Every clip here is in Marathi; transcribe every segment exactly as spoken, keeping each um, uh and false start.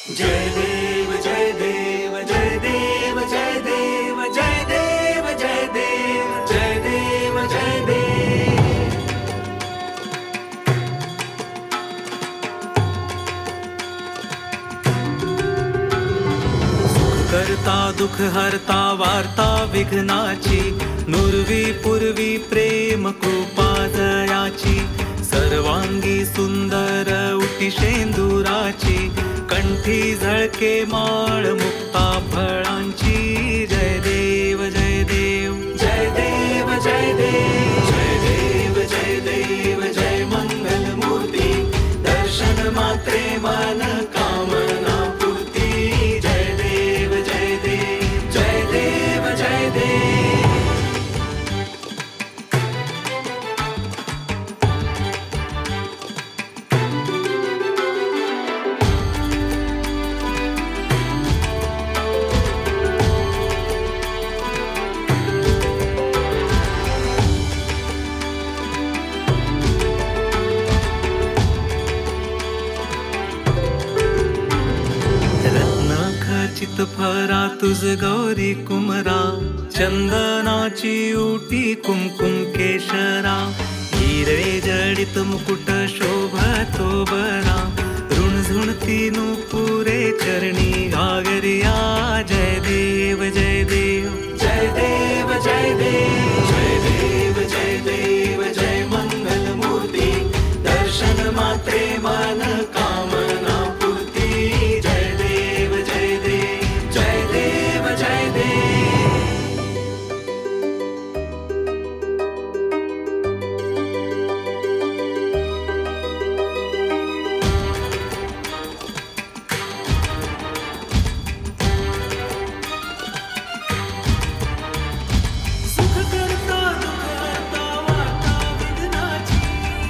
जय देव जय देव जय देव जय देव जय देव जय देव जय देव जय देव। सुख करता दुख हरता वार्ता विघ्नाची, नुरवी पूर्वी प्रेम कृपा जयाची, सर्वांगी सुंदर उटी शेंदुराची, कंठी झळके माळ मुक्ता फळांची। जय देव जय देव जय देव जय देव जय देव जय देव जय मंगल मूर्ती, दर्शन मात्रे मन कामना पूर्ती। जय देव जय देव जय देव जय देव। चितफरा तुझ गौरी कुमरा, चंदनाची उटी कुमकुम केशरा, हिरे जडित मुकुट शोभतो बरा, ऋणझुणती नुपुरे चरणी घागरिया। जय देव जय देव जय देव जय देव जय देव जय देव जय मंगल मूर्ती, दर्शन मात्रे मन कामना पूर्ती। जय देव जय देव जय देव जय देव। सुख करता दुख हरता वार्ता विघ्नाची,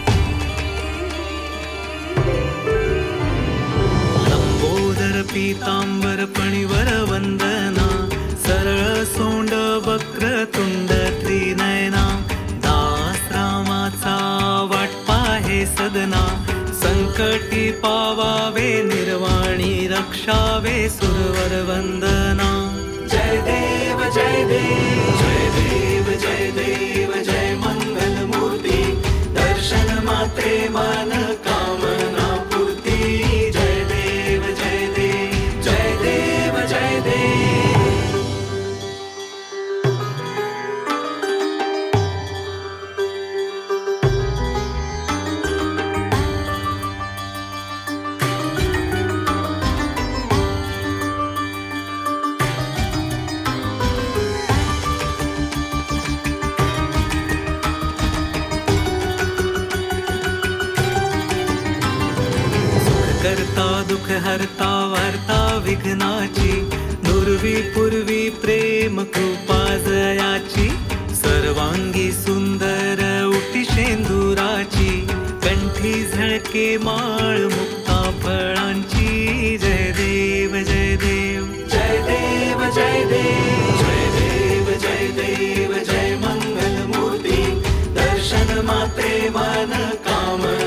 लंबोदर पीतांबर पणिवर वंदना, सरळ सोंड वक्रतुंड त्रिनयना, दास रामाचा वाटपा हे सदना, संकटी पावावे निर्वाणी रक्षावे सुरवर वंदना। जय देव जय देव जय देव जय देव जय मंगल मूर्ती, दर्शन मात्रे मन कामना पूर्ती। जय देव जय देव जय देव जय देव। करता दुख हरता वार्ता विघ्नाची, नुरवी पूर्वी प्रेम कृपा जयाची, सर्वांगी सुंदर उटी शेंदुराची, कंठी झळके माळ मुक्ता फळांची। जय देव जय देव जय देव जय देव जय देव जय देव जय मंगल मूर्ती, दर्शन मात्रे मन कामना